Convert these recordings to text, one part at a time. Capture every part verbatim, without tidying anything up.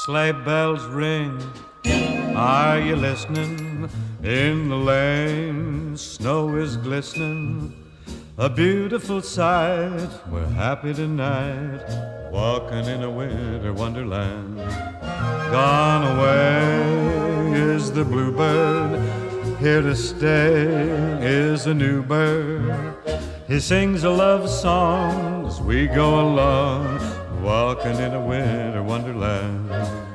Sleigh bells ring, are you listening? In the lane, snow is glistening, a beautiful sight. We're happy tonight, walking in a winter wonderland. Gone away is the bluebird, here to stay is a new bird. He sings a love song as we go along, walking in a winter wonderland.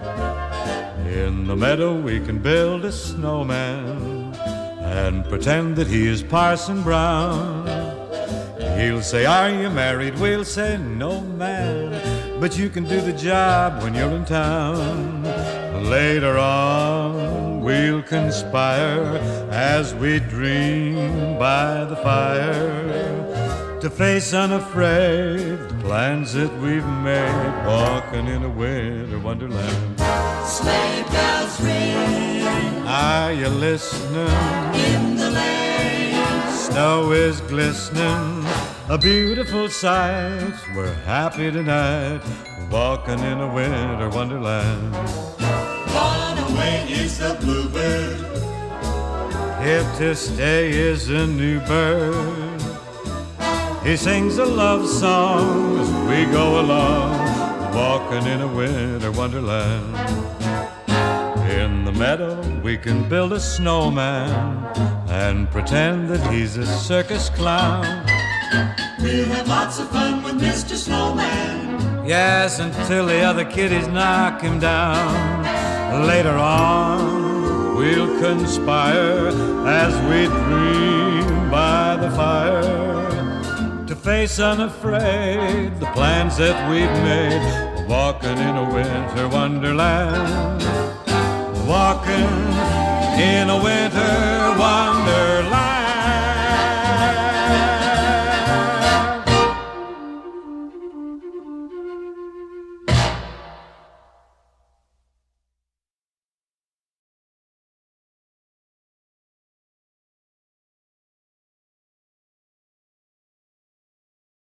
In the meadow we can build a snowman and pretend that he is Parson Brown. He'll say, "Are you married?" We'll say, "No, man," but you can do the job when you're in town. Later on we'll conspire as we dream by the fire to face unafraid the plans that we've made, walking in a winter wonderland. Sleigh bells ring, are you listening? In the lane, snow is glistening, a beautiful sight. We're happy tonight, walking in a winter wonderland. Gone away is the bluebird, here to stay is a new bird. He sings a love song as we go along, walking in a winter wonderland. In the meadow we can build a snowman and pretend that he's a circus clown. we'll have lots of fun with Mister Snowman. Yes, until the other kiddies knock him down. Later on we'll conspire as we dream by the fire to face unafraid the plans that we've made, walking in a winter wonderland, walking in a winter